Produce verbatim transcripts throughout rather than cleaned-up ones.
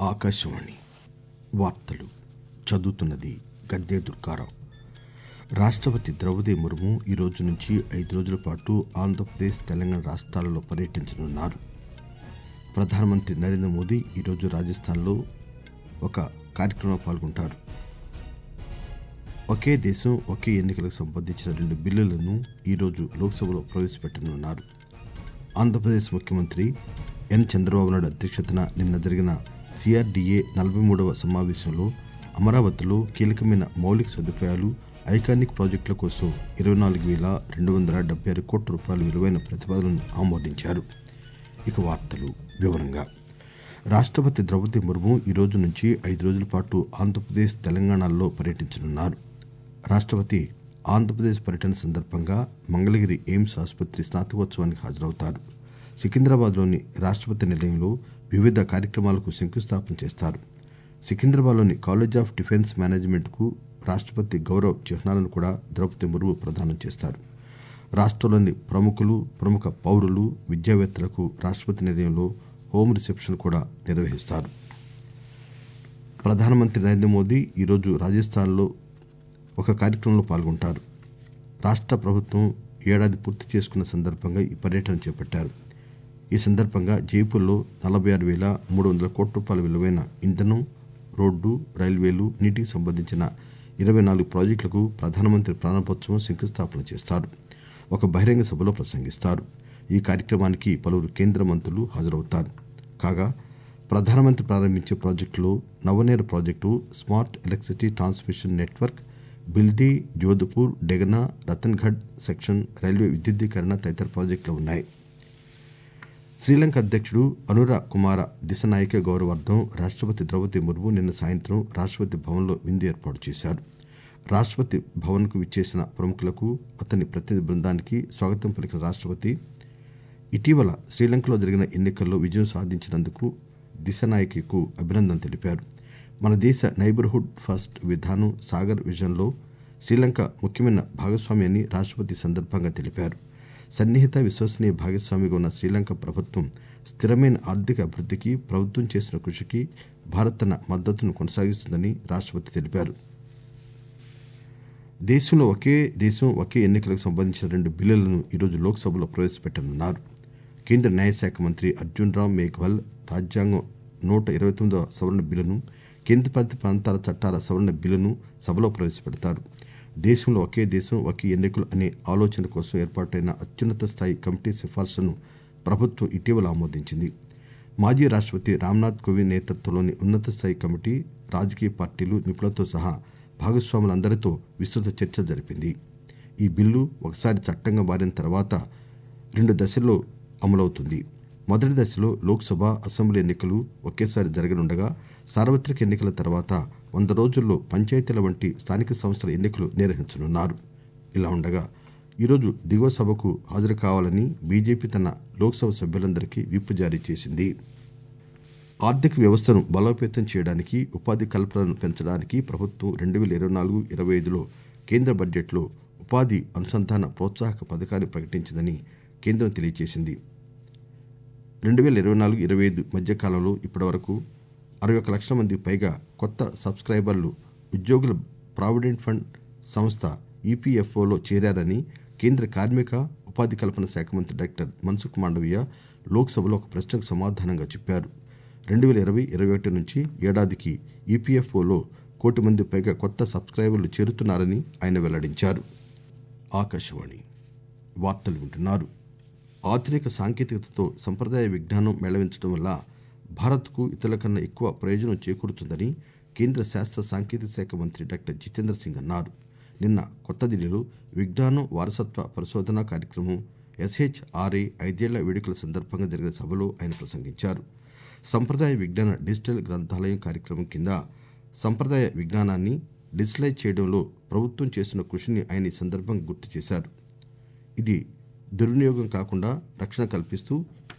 ఆకాశవాణి వార్తలు చదువుతున్నది గద్దె దుర్గారావు. రాష్ట్రపతి ద్రౌపది ముర్ము ఈ రోజు నుంచి ఐదు రోజుల పాటు ఆంధ్రప్రదేశ్, తెలంగాణ రాష్ట్రాలలో పర్యటించనున్నారు. ప్రధానమంత్రి నరేంద్ర మోదీ ఈరోజు రాజస్థాన్లో ఒక కార్యక్రమంలో పాల్గొంటారు. ఒకే దేశం ఒకే ఎన్నికలకు సంబంధించిన రెండు బిల్లులను ఈరోజు లోక్సభలో ప్రవేశపెట్టనున్నారు. ఆంధ్రప్రదేశ్ ముఖ్యమంత్రి ఎన్ చంద్రబాబు నాయుడు అధ్యక్షతన నిన్న జరిగిన సిఆర్డీఏ నలభై మూడవ సమావేశంలో అమరావతిలో కీలకమైన మౌలిక సదుపాయాలు, ఐకానిక్ ప్రాజెక్టుల కోసం ఇరవై నాలుగు వేల రెండు వందల డెబ్బై ఆరు కోట్ల రూపాయల విలువైన ప్రతిపాదనను ఆమోదించారు. ఇక వార్తలు వివరంగా. రాష్ట్రపతి ద్రౌపది ముర్ము ఈ రోజు నుంచి ఐదు రోజుల పాటు ఆంధ్రప్రదేశ్, తెలంగాణలో పర్యటించనున్నారు. రాష్ట్రపతి ఆంధ్రప్రదేశ్ పర్యటన సందర్భంగా మంగళగిరి ఎయిమ్స్ ఆసుపత్రి స్నాతకోత్సవానికి హాజరవుతారు. సికింద్రాబాద్లోని రాష్ట్రపతి నిలయంలో వివిధ కార్యక్రమాలకు శంకుస్థాపన చేస్తారు. సికింద్రాబాద్లోని కాలేజ్ ఆఫ్ డిఫెన్స్ మేనేజ్మెంట్కు రాష్ట్రపతి గౌరవ చిహ్నాలను కూడా ద్రౌపది ముర్ము ప్రదానం చేస్తారు. రాష్ట్రంలోని ప్రముఖులు, ప్రముఖ పౌరులు, విద్యావేత్తలకు రాష్ట్రపతి నిలయంలో హోమ్ రిసెప్షన్ కూడా నిర్వహిస్తారు. ప్రధానమంత్రి నరేంద్ర మోదీ ఈరోజు రాజస్థాన్లో ఒక కార్యక్రమంలో పాల్గొంటారు. రాష్ట్ర ప్రభుత్వం ఏడాది పూర్తి చేసుకున్న సందర్భంగా ఈ పర్యటన చేపట్టారు. ఈ సందర్భంగా జైపూర్లో నలభై ఆరు వేల మూడు వందల కోట్ల రూపాయల విలువైన ఇంధనం, రోడ్డు, రైల్వేలు, నీటికి సంబంధించిన ఇరవై నాలుగు ప్రాజెక్టులకు ప్రధానమంత్రి ప్రారంభోత్సవం, శంకుస్థాపన చేస్తారు. ఒక బహిరంగ సభలో ప్రసంగిస్తారు. ఈ కార్యక్రమానికి పలువురు కేంద్ర మంత్రులు హాజరవుతారు. కాగా ప్రధానమంత్రి ప్రారంభించే ప్రాజెక్టులో Navnera project, smart electricity transmission network, Bildi, Jodhpur, Degana, Ratangarh section railway విద్యుద్దీకరణ తదితర ప్రాజెక్టులు ఉన్నాయి. శ్రీలంక అధ్యక్షుడు అనురా కుమార దిశనాయక గౌరవార్థం రాష్ట్రపతి ద్రౌపది ముర్ము నిన్న సాయంత్రం రాష్ట్రపతి భవన్లో విందు ఏర్పాటు చేశారు. రాష్ట్రపతి భవన్కు విచ్చేసిన ప్రముఖులకు, అతని ప్రతినిధి బృందానికి స్వాగతం పలికిన రాష్ట్రపతి ఇటీవల శ్రీలంకలో జరిగిన ఎన్నికల్లో విజయం సాధించినందుకు దిశనాయకకు అభినందన తెలిపారు. మన దేశ నైబర్హుడ్ ఫస్ట్ విధానం సాగర్ విజన్లో శ్రీలంక ముఖ్యమైన భాగస్వామి అని రాష్ట్రపతి సందర్భంగా తెలిపారు. సన్నిహిత, విశ్వసనీయ భాగస్వామిగా ఉన్న శ్రీలంక ప్రభుత్వం స్థిరమైన ఆర్థిక అభివృద్ధికి ప్రభుత్వం చేసిన కృషికి భారత్ తన మద్దతును కొనసాగిస్తుందని రాష్ట్రపతి తెలిపారు. దేశంలో ఒకే దేశం ఒకే ఎన్నికలకు సంబంధించిన రెండు బిల్లులను ఈరోజు లోక్సభలో ప్రవేశపెట్టనున్నారు. కేంద్ర న్యాయశాఖ మంత్రి అర్జున్ రామ్ మేఘ్వాల్ రాజ్యాంగం నూట ఇరవై తొమ్మిదవ సవరణ బిల్లును, కేంద్రపాలిత ప్రాంతాల చట్టాల సవరణ బిల్లును సభలో ప్రవేశపెడతారు. దేశంలో ఒకే దేశం ఒకే ఎన్నికలు అనే ఆలోచన కోసం ఏర్పాటైన అత్యున్నత స్థాయి కమిటీ సిఫార్సులను ప్రభుత్వం ఇటీవల ఆమోదించింది. మాజీ రాష్ట్రపతి రామ్నాథ్ కోవింద్ నేతృత్వంలోని ఉన్నత స్థాయి కమిటీ రాజకీయ పార్టీలు, నిపుణులతో సహా భాగస్వాములందరితో విస్తృత చర్చ జరిపింది. ఈ బిల్లు ఒకసారి చట్టంగా మారిన తర్వాత రెండు దశల్లో అమలవుతుంది. మొదటి దశలో లోక్సభ, అసెంబ్లీ ఎన్నికలు ఒకేసారి జరగనుండగా, సార్వత్రిక ఎన్నికల తర్వాత వంద రోజుల్లో పంచాయతీల వంటి స్థానిక సంస్థల ఎన్నికలు నిర్వహించనున్నారు. ఇలా ఉండగా ఈరోజు దిగువ సభకు హాజరు కావాలని బీజేపీ తన లోక్సభ సభ్యులందరికీ విప్ జారీ చేసింది. ఆర్థిక వ్యవస్థను బలోపేతం చేయడానికి, ఉపాధి కల్పనను పెంచడానికి ప్రభుత్వం రెండు వేల ఇరవై నాలుగు ఇరవై ఐదులో కేంద్ర బడ్జెట్లో ఉపాధి అనుసంధాన ప్రోత్సాహక పథకాన్ని ప్రకటించిందని కేంద్రం తెలియజేసింది. రెండు వేల ఇరవై నాలుగు ఇరవై ఐదు మధ్యకాలంలో ఇప్పటి వరకు అరవై ఒక లక్షల మందికి పైగా కొత్త సబ్స్క్రైబర్లు ఉద్యోగుల ప్రావిడెంట్ ఫండ్ సంస్థ ఈపీఎఫ్ఓలో చేరారని కేంద్ర కార్మిక, ఉపాధి కల్పన శాఖ మంత్రి డాక్టర్ మన్సుఖ్ మాండవీయ లోక్సభలో ఒక ప్రశ్నకు సమాధానంగా చెప్పారు. రెండు వేల ఇరవై ఇరవై ఒకటి నుంచి ఏడాదికి ఈపీఎఫ్ఓలో కోటి మంది పైగా కొత్త సబ్స్క్రైబర్లు చేరుతున్నారని ఆయన వెల్లడించారు. ఆకాశవాణి వార్తలు వింటున్నారు. ఆధునిక సాంకేతికతతో సంప్రదాయ విజ్ఞానం మేళవించడం వల్ల భారత్కు ఇతరుల కన్నా ఎక్కువ ప్రయోజనం చేకూరుతుందని కేంద్ర శాస్త్ర సాంకేతిక శాఖ మంత్రి డాక్టర్ జితేంద్ర సింగ్ అన్నారు. నిన్న కొత్త ఢిల్లీలో విజ్ఞానం వారసత్వ పరిశోధన కార్యక్రమం ఎస్హెచ్ఆర్ఏ ఐదేళ్ల వేడుకల సందర్భంగా జరిగిన సభలో ఆయన ప్రసంగించారు. సంప్రదాయ విజ్ఞాన డిజిటల్ గ్రంథాలయం కార్యక్రమం కింద సంప్రదాయ విజ్ఞానాన్ని డిజిటలైజ్ చేయడంలో ప్రభుత్వం చేస్తున్న కృషిని ఆయన ఈ సందర్భంగా గుర్తు చేశారు. ఇది దుర్వినియోగం కాకుండా రక్షణ కల్పిస్తూ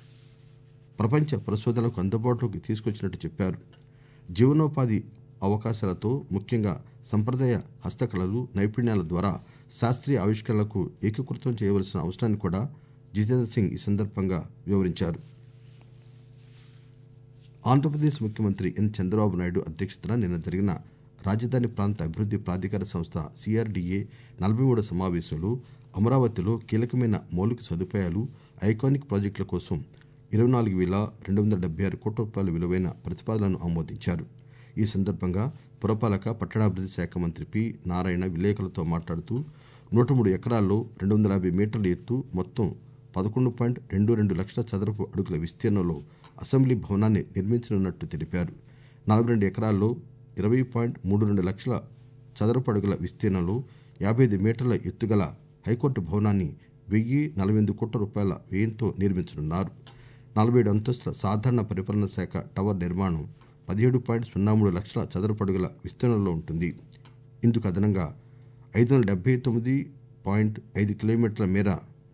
ప్రపంచ పరిశోధనలకు అందుబాటులోకి తీసుకొచ్చినట్టు చెప్పారు. జీవనోపాధి అవకాశాలతో, ముఖ్యంగా సంప్రదాయ హస్తకళలు, నైపుణ్యాల ద్వారా శాస్త్రీయ ఆవిష్కరణలకు ఏకీకృతం చేయవలసిన అవసరాన్ని కూడా జితేంద్ర సింగ్ ఈ సందర్భంగా వివరించారు. ఆంధ్రప్రదేశ్ ముఖ్యమంత్రి ఎన్ చంద్రబాబు నాయుడు అధ్యక్షతన నిన్న జరిగిన రాజధాని ప్రాంత అభివృద్ది ప్రాధికార సంస్థ సిఆర్డీఏ నలభై మూడో సమావేశంలో అమరావతిలో కీలకమైన మౌలిక సదుపాయాలు, ఐకానిక్ ప్రాజెక్టుల కోసం ఇరవై నాలుగు వేల రెండు వందల డెబ్బై ఆరు కోట్ల రూపాయల విలువైన ప్రతిపాదనలను ఆమోదించారు. ఈ సందర్భంగా పురపాలక పట్టణాభివృద్ది శాఖ మంత్రి పి నారాయణ విలేకరులతో మాట్లాడుతూ నూట మూడు ఎకరాల్లో రెండు వందల యాభై మీటర్ల ఎత్తు, మొత్తం పదకొండు పాయింట్ రెండు రెండు లక్షల చదరపు అడుగుల విస్తీర్ణంలో అసెంబ్లీ భవనాన్ని నిర్మించనున్నట్టు తెలిపారు. నలభై రెండు ఎకరాల్లో ఇరవై పాయింట్ మూడు రెండు లక్షల చదరపు అడుగుల విస్తీర్ణంలో యాభై ఐదు మీటర్ల ఎత్తుగల హైకోర్టు భవనాన్ని వెయ్యి నలభై ఎనిమిది కోట్ల రూపాయల వ్యయంతో నిర్మించనున్నారు. నలభై ఏడు అంతస్తుల సాధారణ పరిపాలన శాఖ టవర్ నిర్మాణం పదిహేడు పాయింట్ సున్నా మూడు లక్షల చదరపు అడుగుల విస్తీర్ణంలో ఉంటుంది. ఇందుకు అదనంగా ఐదు వందల డెబ్బై తొమ్మిది పాయింట్ ఐదు కిలోమీటర్ల మేర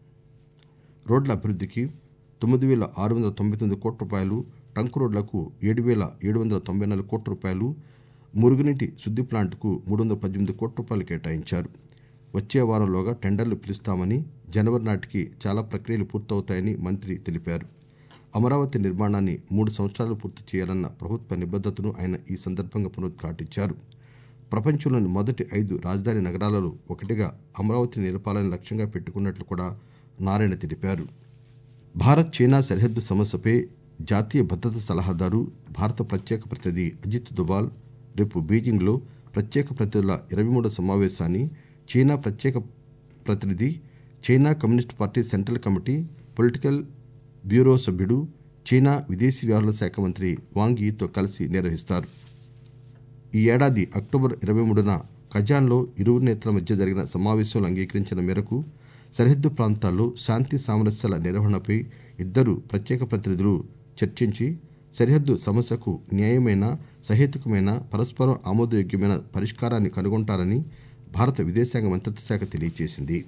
రోడ్ల అభివృద్ధికి తొమ్మిది వేల ఆరు వందల తొంభై తొమ్మిది కోట్ల రూపాయలు, ట్రంక్ రోడ్లకు ఏడు వేల ఏడు వందల తొంభై నాలుగు కోట్ల రూపాయలు, మురుగునీటి శుద్ధి ప్లాంట్కు మూడు వందల పద్దెనిమిది కోట్ల రూపాయలు కేటాయించారు. వచ్చే వారంలోగా టెండర్లు పిలుస్తామని, జనవరి నాటికి చాలా ప్రక్రియలు పూర్తవుతాయని మంత్రి తెలిపారు. అమరావతి నిర్మాణాన్ని మూడు సంవత్సరాలు పూర్తి చేయాలన్న ప్రభుత్వ నిబద్దతను ఆయన ఈ సందర్భంగా పునరుద్ఘాటించారు. ప్రపంచంలోని మొదటి ఐదు రాజధాని నగరాలలో ఒకటిగా అమరావతిని నిలపాలని లక్ష్యంగా పెట్టుకున్నట్లు కూడా నారాయణ తెలిపారు. భారత్ చైనా సరిహద్దు సమస్యపై జాతీయ భద్రతా సలహాదారు, భారత ప్రత్యేక ప్రతినిధి అజిత్ దోబాల్ రేపు బీజింగ్లో ప్రత్యేక ప్రతినిధుల ఇరవై మూడో సమావేశాన్ని చైనా ప్రత్యేక ప్రతినిధి, China communist party central committee political bureau సభ్యుడు, చైనా విదేశీ వ్యవహారాల శాఖ మంత్రి వాంగ్ యీతో కలిసి నిర్వహిస్తారు. ఈ ఏడాది అక్టోబర్ ఇరవై మూడున కజాన్లో ఇరువురు నేతల మధ్య జరిగిన సమావేశంలో అంగీకరించిన మేరకు సరిహద్దు ప్రాంతాల్లో శాంతి సామరస్యాల నిర్వహణపై ఇద్దరు ప్రత్యేక ప్రతినిధులు చర్చించి సరిహద్దు సమస్యకు న్యాయమైన, సహేతుకమైన, పరస్పరం ఆమోదయోగ్యమైన పరిష్కారాన్ని కనుగొంటారని భారత విదేశాంగ మంత్రిత్వ శాఖ తెలియజేసింది.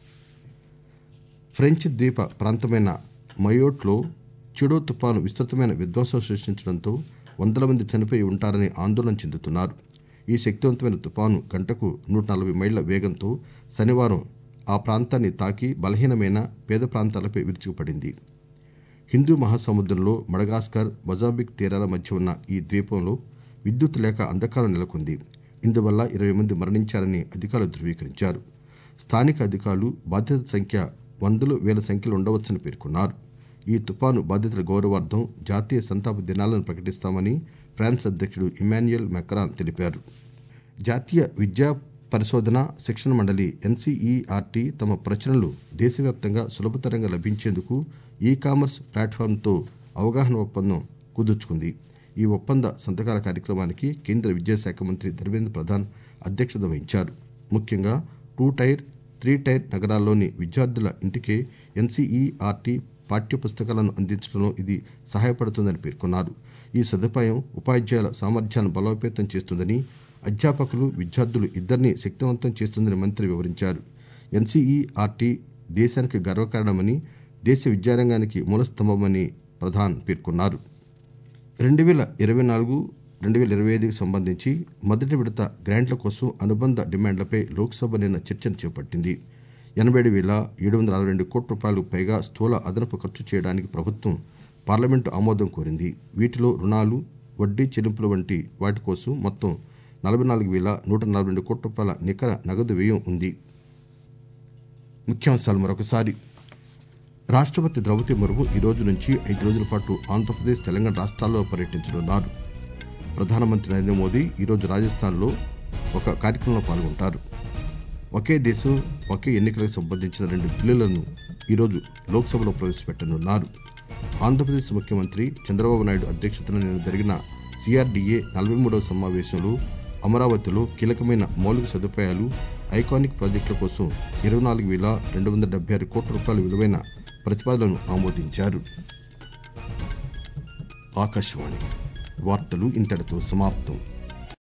ఫ్రెంచ్ ద్వీప ప్రాంతమైన మయోట్లో చిడో తుపాను విస్తృతమైన విధ్వంసం సృష్టించడంతో వందల మంది చనిపోయి ఉంటారని ఆందోళన చెందుతున్నారు. ఈ శక్తివంతమైన తుపాను గంటకు నూట నలభై మైళ్ల వేగంతో శనివారం ఆ ప్రాంతాన్ని తాకి బలహీనమైన పేద ప్రాంతాలపై విరుచుకుపడింది. హిందూ మహాసముద్రంలో మడగాస్కర్, మొజాంబిక్ తీరాల మధ్య ఉన్న ఈ ద్వీపంలో విద్యుత్ లేక అంధకారం నెలకొంది. ఇందువల్ల ఇరవై మంది మరణించారని అధికారులు ధృవీకరించారు. స్థానిక అధికారులు బాధితుల సంఖ్య వందలు వేల సంఖ్యలో ఉండవచ్చని పేర్కొన్నారు. ఈ తుపాను బాధితుల గౌరవార్థం జాతీయ సంతాప దినాలను ప్రకటిస్తామని ఫ్రాన్స్ అధ్యక్షుడు ఇమాన్యుయల్ మెక్రాన్ తెలిపారు. జాతీయ విద్యా పరిశోధన శిక్షణ మండలి ఎన్సీఈఆర్టీ తమ ప్రచురణలు దేశవ్యాప్తంగా సులభతరంగా లభించేందుకు ఈ కామర్స్ ప్లాట్ఫామ్తో అవగాహన ఒప్పందం కుదుర్చుకుంది. ఈ ఒప్పంద సంతకాల కార్యక్రమానికి కేంద్ర విద్యాశాఖ మంత్రి ధర్మేంద్ర ప్రధాన్ అధ్యక్షత వహించారు. ముఖ్యంగా టూ టైర్, త్రీ టైర్ నగరాల్లోని విద్యార్థుల ఇంటికే ఎన్సీఈఆర్టీ పాఠ్య పుస్తకాలను అందించడంలో ఇది సహాయపడుతుందని పేర్కొన్నారు. ఈ సదుపాయం ఉపాధ్యాయుల సామర్థ్యాలను బలోపేతం చేస్తుందని, అధ్యాపకులు, విద్యార్థులు ఇద్దరినీ శక్తివంతం చేస్తుందని మంత్రి వివరించారు. ఎన్సీఈఆర్టీ దేశానికి గర్వకారణమని, దేశ విద్యారంగానికి మూలస్తంభమని ప్రధాన్ పేర్కొన్నారు. రెండు వేల ఇరవై నాలుగు రెండు వేల ఇరవై ఐదుకి సంబంధించి మొదటి విడత గ్రాంట్ల కోసం అనుబంధ డిమాండ్లపై లోక్సభ నిన్న చర్చను చేపట్టింది. ఎనభై ఏడు వేల ఏడు వందల అరవై రెండు కోట్ల రూపాయలకు పైగా స్థూల అదనపు ఖర్చు చేయడానికి ప్రభుత్వం పార్లమెంటు ఆమోదం కోరింది. వీటిలో రుణాలు, వడ్డీ చెల్లింపుల వంటి వాటి కోసం మొత్తం నలభై నాలుగు వేల నూట నలభై రెండు కోట్ల రూపాయల నికర నగదు వ్యయం ఉంది. ముఖ్యాంశాలు మరొకసారి. రాష్ట్రపతి ద్రౌపది ముర్ము ఈ రోజు నుంచి ఐదు రోజుల పాటు ఆంధ్రప్రదేశ్, తెలంగాణ రాష్ట్రాల్లో పర్యటించనున్నారు. ప్రధానమంత్రి నరేంద్ర మోదీ ఈరోజు రాజస్థాన్లో ఒక కార్యక్రమంలో పాల్గొంటారు. ఒకే దేశం ఒకే ఎన్నికలకు సంబంధించిన రెండు బిల్లులను ఈరోజు లోక్సభలో ప్రవేశపెట్టనున్నారు. ఆంధ్రప్రదేశ్ ముఖ్యమంత్రి చంద్రబాబు నాయుడు అధ్యక్షతన నిన్న జరిగిన సిఆర్డీఏ నలభై మూడవ సమావేశంలో అమరావతిలో కీలకమైన మౌలిక సదుపాయాలు, ఐకానిక్ ప్రాజెక్టుల కోసం ఇరవై నాలుగు వేల రెండు వందల డెబ్బై ఆరు కోట్ల రూపాయల విలువైన ప్రతిపాదనలను ఆమోదించారు. ఆకాశవాణి వార్తలు ఇంతటితో సమాప్తం.